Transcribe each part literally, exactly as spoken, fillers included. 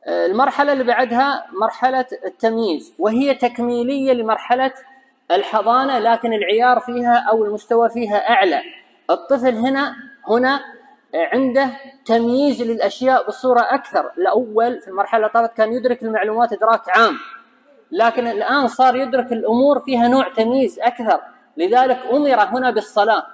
المرحلة اللي بعدها مرحلة التمييز، وهي تكميلية لمرحلة الحضانة، لكن العيار فيها أو المستوى فيها أعلى. الطفل هنا هنا عنده تمييز للأشياء بصورة أكثر. الأول في المرحلة الأولى كان يدرك المعلومات إدراك عام، لكن الآن صار يدرك الأمور فيها نوع تمييز أكثر. لذلك أمر هنا بالصلاة،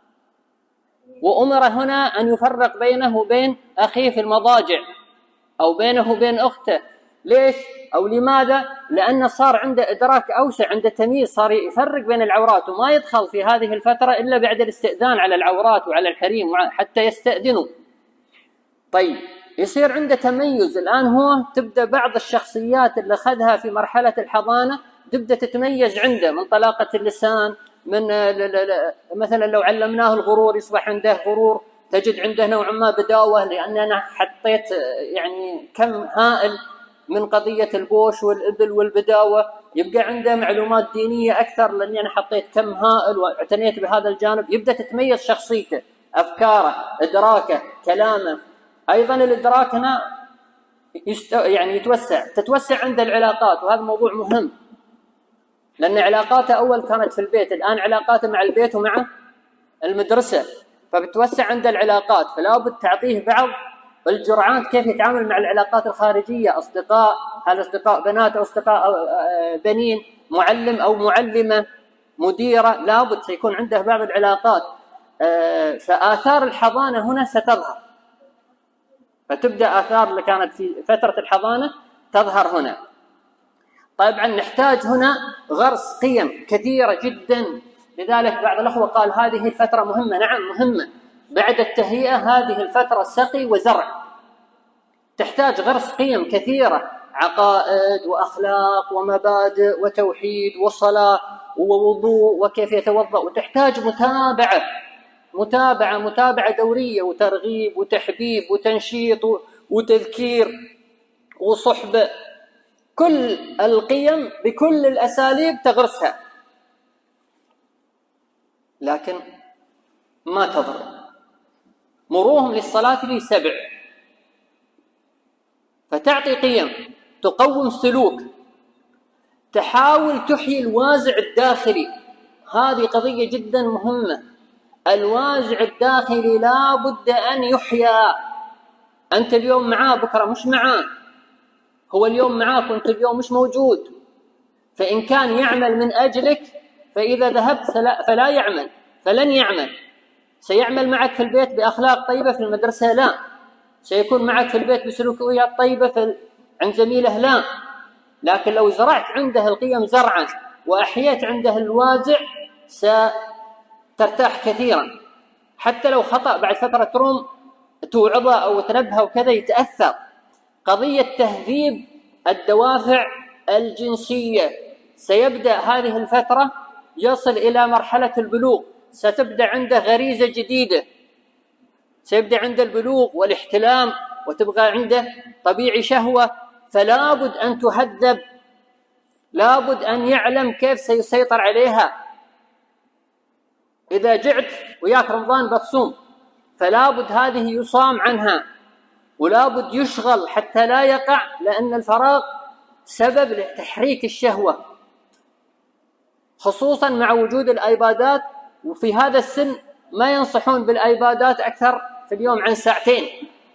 وأمر هنا أن يفرق بينه وبين أخيه في المضاجع، أو بينه وبين أخته. ليش أو لماذا؟ لأنه صار عنده إدراك أوسع، عنده تمييز، صار يفرق بين العورات، وما يدخل في هذه الفترة إلا بعد الاستئذان على العورات وعلى الحريم حتى يستأذنوا. طيب يصير عنده تميز الآن. هو تبدأ بعض الشخصيات اللي أخذها في مرحلة الحضانة تبدأ تتميز عنده، من طلاقة اللسان، من مثلا لو علمناه الغرور يصبح عنده غرور، تجد عنده نوع ما بداوة، لأن أنا حطيت يعني كم هائل من قضية البوش والإبل والبداوة، يبقى عنده معلومات دينية أكثر لأني أنا حطيت كم هائل واعتنيت بهذا الجانب. يبدأ تتميز شخصيته، أفكاره، إدراكه، كلامه. أيضا الإدراك هنا يست... يعني يتوسع، تتوسع عند العلاقات، وهذا موضوع مهم، لأن علاقاته أول كانت في البيت، الآن علاقاته مع البيت ومع المدرسة، فبتوسع عند العلاقات. فلا بد تعطيه بعض الجرعات كيف يتعامل مع العلاقات الخارجية، أصدقاء، هل أصدقاء بنات أو أصدقاء بنين، معلم أو معلمة، مديرة، لا بد سيكون عنده بعض العلاقات. فآثار الحضانة هنا ستظهر، فتبدأ آثار اللي كانت في فترة الحضانة تظهر هنا. طبعا نحتاج هنا غرس قيم كثيرة جدا، لذلك بعض الأخوة قال هذه الفترة مهمة. نعم مهمة، بعد التهيئة هذه الفترة سقي وزرع، تحتاج غرس قيم كثيرة، عقائد وأخلاق ومبادئ وتوحيد وصلاة ووضوء وكيف يتوضأ، وتحتاج متابعة متابعة متابعة دورية، وترغيب وتحبيب وتنشيط وتذكير وصحبة، كل القيم بكل الأساليب تغرسها، لكن ما تضر. مروهم للصلاة لي سبع، فتعطي قيم تقوم سلوك، تحاول تحيي الوازع الداخلي. هذه قضية جدا مهمة. الوازع الداخلي لا بد أن يحيى. أنت اليوم معاه، بكرة مش معاه، هو اليوم معاك وأنت اليوم مش موجود. فإن كان يعمل من أجلك، فإذا ذهبت فلا, فلا يعمل فلن يعمل. سيعمل معك في البيت بأخلاق طيبة، في المدرسة لا. سيكون معك في البيت بسلوكيات طيبة في عند زميله لا. لكن لو زرعت عنده القيم زرعا وأحييت عنده الوازع سترتاح كثيرا. حتى لو خطأ بعد فترة تروم توعظه أو تنبهه وكذا يتأثر. قضية تهذيب الدوافع الجنسية، سيبدأ هذه الفترة يصل إلى مرحلة البلوغ، ستبدأ عنده غريزة جديدة، سيبدأ عنده البلوغ والاحتلام، وتبقى عنده طبيعي شهوة. فلا بد أن تهذب، لا بد أن يعلم كيف سيسيطر عليها. إذا جعت وياك رمضان بتصوم، فلا بد هذه يصام عنها، ولا بد يشغل حتى لا يقع، لأن الفراغ سبب لتحريك الشهوة، خصوصا مع وجود الآيبادات. وفي هذا السن ما ينصحون بالآيبادات أكثر في اليوم عن ساعتين.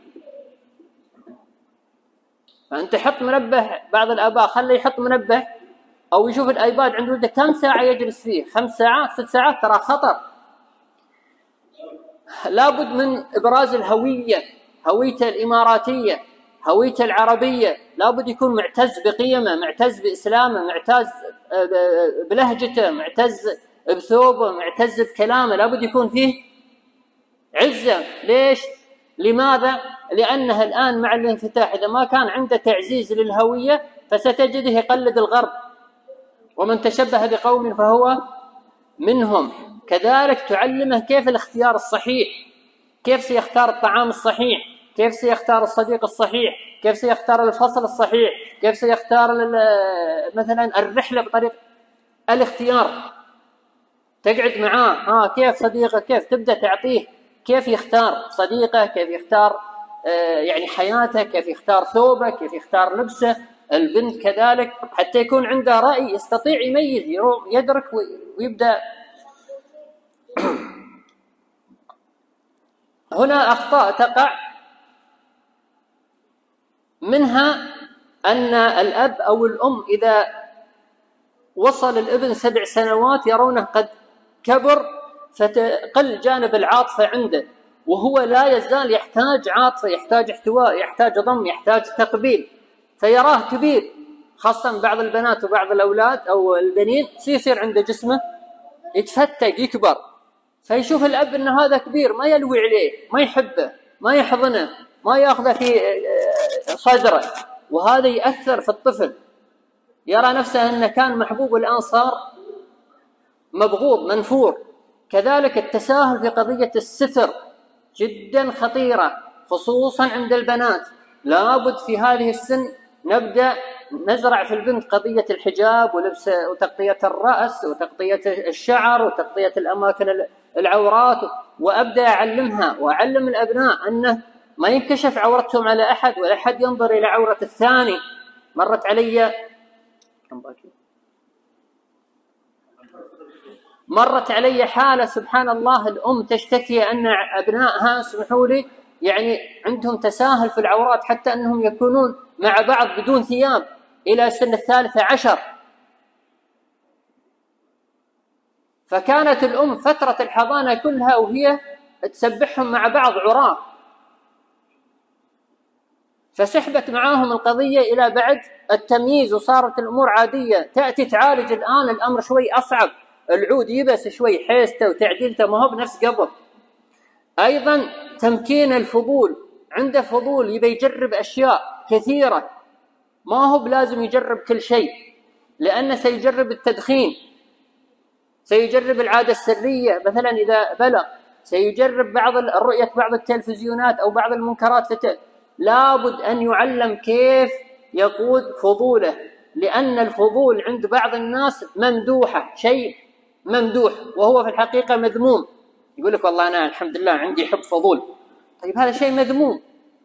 فأنت حط منبه، بعض الآباء خلي يحط منبه أو يشوف الآيباد عند ولده كم ساعة يجلس فيه، خمس ساعات ست ساعات، ترى خطر. لابد من إبراز الهوية، هويته الإماراتية، هويته العربية. لابد يكون معتز بقيمه، معتز بإسلامه، معتز بلهجته، معتز بثوبه، معتز بكلامه. لابد يكون فيه عزة. ليش؟ لماذا؟ لأنها الآن مع الانفتاح إذا ما كان عنده تعزيز للهوية فستجده يقلد الغرب، ومن تشبه بقوم فهو منهم. كذلك تعلمه كيف الاختيار الصحيح، كيف سيختار الطعام الصحيح، كيف سيختار الصديق الصحيح، كيف سيختار الفصل الصحيح، كيف سيختار مثلا الرحلة بطريقة الاختيار. تقعد معاه، ها كيف صديقه، كيف تبدأ تعطيه كيف يختار صديقه، كيف يختار يعني حياته، كيف يختار ثوبه، كيف يختار لبسه. البنت كذلك حتى يكون عنده رأي، يستطيع يميز، يدرك ويبدأ. هنا أخطاء تقع، منها أن الأب أو الأم إذا وصل الابن سبع سنوات يرونه قد كبر، فتقل جانب العاطفة عنده، وهو لا يزال يحتاج عاطفة، يحتاج احتواء، يحتاج ضم، يحتاج تقبيل، فيراه كبير. خاصة بعض البنات وبعض الأولاد أو البنين يصير عنده جسمه يتفتق يكبر، فيشوف الأب أن هذا كبير، ما يلوي عليه، ما يحبه، ما يحضنه، ما يأخذه في صدره، وهذا يأثر في الطفل، يرى نفسه أنه كان محبوب والآن صار مبغوض منفور. كذلك التساهل في قضية الستر جدا خطيرة، خصوصا عند البنات. لابد في هذه السن نبدأ نزرع في البنت قضية الحجاب ولبس وتغطية الرأس وتغطية الشعر وتغطية الأماكن العورات، وأبدأ أعلمها وأعلم الأبناء أنه ما ينكشف عورتهم على أحد ولا أحد ينظر إلى عورة الثاني. مرت علي مرت علي حالة سبحان الله، الأم تشتكي أن أبنائها اسمحوا لي يعني عندهم تساهل في العورات، حتى أنهم يكونون مع بعض بدون ثياب إلى سن الثالثة عشر. فكانت الأم فترة الحضانة كلها وهي تسبحهم مع بعض عراة، فسحبت معاهم القضية إلى بعد التمييز وصارت الأمور عادية. تأتي تعالج الآن الأمر شوي أصعب، العود يبس شوي حيسته وتعديلته، ما هو بنفس قبل. أيضا تمكين الفضول، عنده فضول يبي يجرب أشياء كثيرة، ما هو بلازم يجرب كل شيء، لأنه سيجرب التدخين، سيجرب العادة السرية مثلا إذا بلغ، سيجرب بعض الرؤية بعض التلفزيونات أو بعض المنكرات. فتل. لابد أن يعلم كيف يقود فضوله، لأن الفضول عند بعض الناس ممدوحة، شيء ممدوح وهو في الحقيقة مذموم. يقول لك والله أنا الحمد لله عندي حب فضول، طيب هذا شيء مذموم.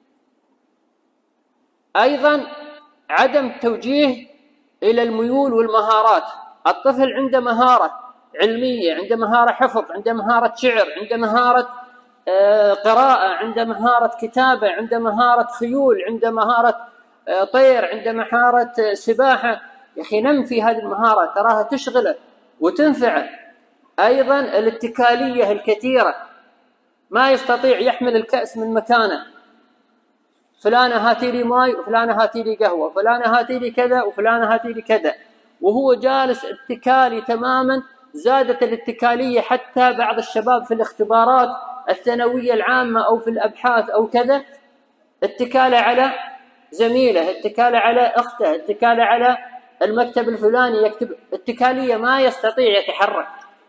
أيضا عدم توجيه إلى الميول والمهارات. الطفل عنده مهارة علمية، عنده مهارة حفظ، عنده مهارة شعر، عنده مهارة قراءة، عنده مهارة كتابة، عنده مهارة خيول، عنده مهارة طير، عنده مهارة سباحة. يا أخي نم في هذه المهارة، تراها تشغله وتنفعه. أيضا الاتكالية الكثيرة، ما يستطيع يحمل الكأس من مكانه، فلانة هاتي لي ماي وفلانة هاتي لي قهوة، فلانة هاتي لي كذا وفلانة هاتي لي كذا، وهو جالس اتكالي تماما. زادت الاتكالية حتى بعض الشباب في الاختبارات الثانوية العامة أو في الأبحاث أو كذا، اتكاله على زميله، اتكاله على أخته، اتكاله على المكتب الفلاني يكتب، اتكالية، ما يستطيع يتحرك،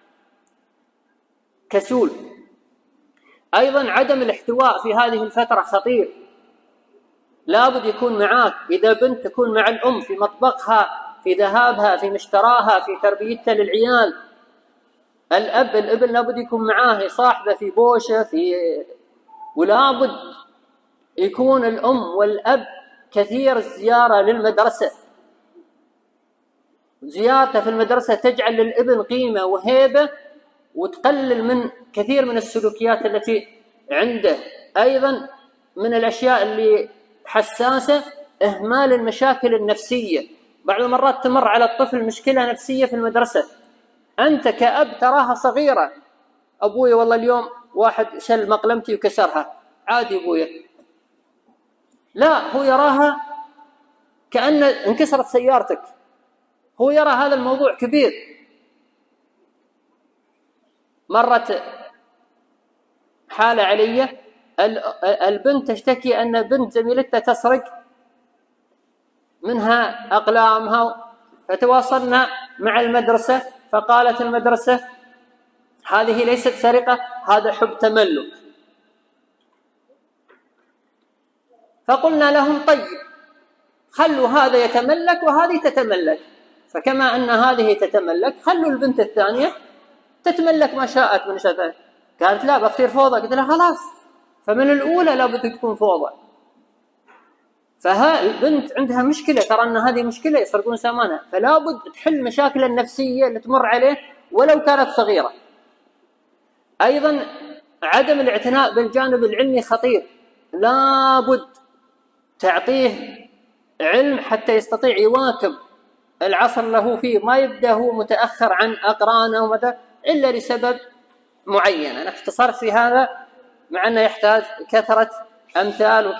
كسول. أيضا عدم الاحتواء في هذه الفترة خطير، لابد يكون معاك. إذا بنت تكون مع الأم في مطبخها، في ذهابها، في مشتراها، في تربيتها للعيال. الأب الابن لابد يكون معاه، يصاحبه في بوشه، في ولابد يكون الأم والأب كثير الزيارة للمدرسة. زيارته في المدرسة تجعل للابن قيمة وهيبة، وتقلل من كثير من السلوكيات التي عنده. أيضا من الأشياء اللي حساسة إهمال المشاكل النفسية. بعض المرات تمر على الطفل مشكلة نفسية في المدرسة، أنت كأب تراها صغيرة، أبوي والله اليوم واحد شل مقلمتي وكسرها، عادي أبويا. لا، هو يراها كأن انكسرت سيارتك، هو يرى هذا الموضوع كبير. مرت حالة علي، البنت تشتكي أن بنت زميلتها تسرق منها أقلامها، فتواصلنا مع المدرسة، فقالت المدرسة هذه ليست سرقة، هذا حب تملك. فقلنا لهم طيب خلوا هذا يتملك وهذه تتملك، فكما أن هذه تتملك خلوا البنت الثانية تتملك ما شاءت من شاءت. قالت لا بصير فوضى. قلت لها خلاص فمن الأولى لابد تكون فوضى. فها البنت عندها مشكلة، ترى أن هذه مشكلة يسرقون سامانها، فلا بد تحل مشاكل النفسية اللي تمر عليه ولو كانت صغيرة. أيضا عدم الاعتناء بالجانب العلمي خطير، لا بد تعطيه علم حتى يستطيع يواكب العصر له فيه، ما يبدأ هو متأخر عن أقرانه إلا لسبب معين. أنا اختصرت في هذا مع أنه يحتاج كثرة أمثال.